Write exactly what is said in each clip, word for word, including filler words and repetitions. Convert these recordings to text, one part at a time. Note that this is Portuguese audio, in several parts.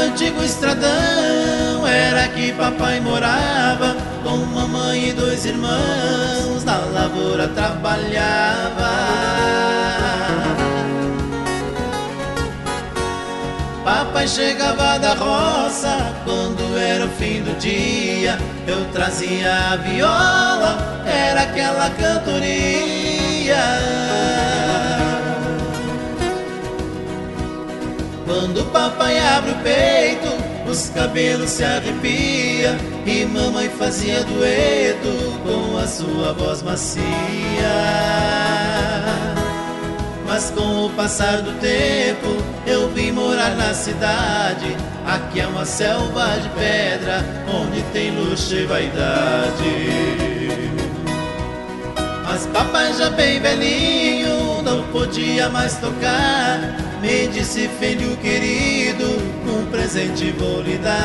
antigo estradão era que papai morava, com mamãe e dois irmãos na lavoura trabalhava. Papai chegava da roça quando era o fim do dia, eu trazia a viola, era aquela cantoria. Quando papai abre o peito, os cabelos se arrepia e mamãe fazia dueto com a sua voz macia. Mas com o passar do tempo eu vim morar na cidade. Aqui é uma selva de pedra onde tem luxo e vaidade. Mas papai já bem velhinho não podia mais tocar. Me disse: filho querido, um presente vou lhe dar.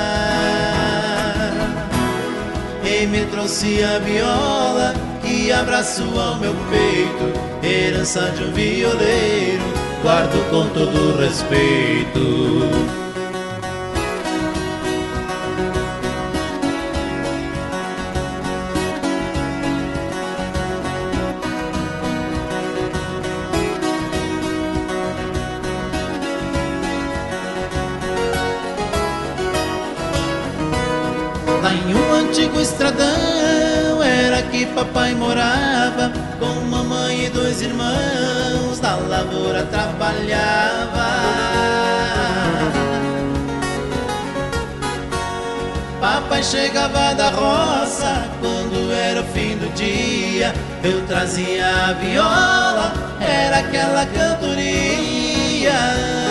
E me trouxe a viola que abraço ao meu peito, herança de um violeiro, guardo com todo respeito. Lá em um antigo estradão era que papai morava, com mamãe e dois irmãos na lavoura trabalhava. Papai chegava da roça quando era o fim do dia, eu trazia a viola, era aquela cantoria.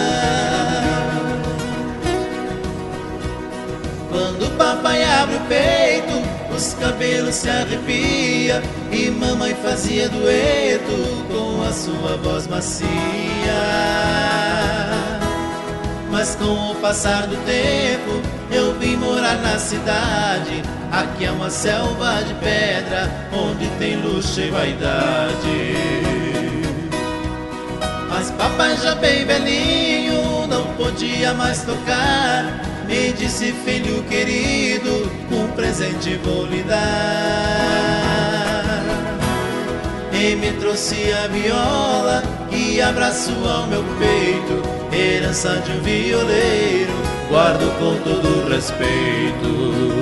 Quando papai abre o peito, os cabelos se arrepia e mamãe fazia dueto com a sua voz macia. Mas com o passar do tempo eu vim morar na cidade. Aqui é uma selva de pedra onde tem luxo e vaidade. Mas papai já bem velhinho não podia mais tocar. Me disse: filho querido, um presente vou lhe dar. E me trouxe a viola que abraço ao meu peito, herança de um violeiro, guardo com todo respeito.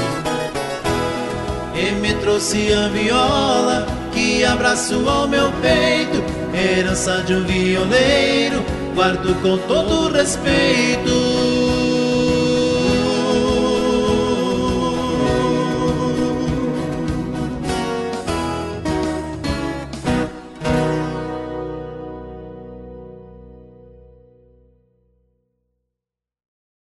E me trouxe a viola que abraço ao meu peito, herança de um violeiro, guardo com todo respeito.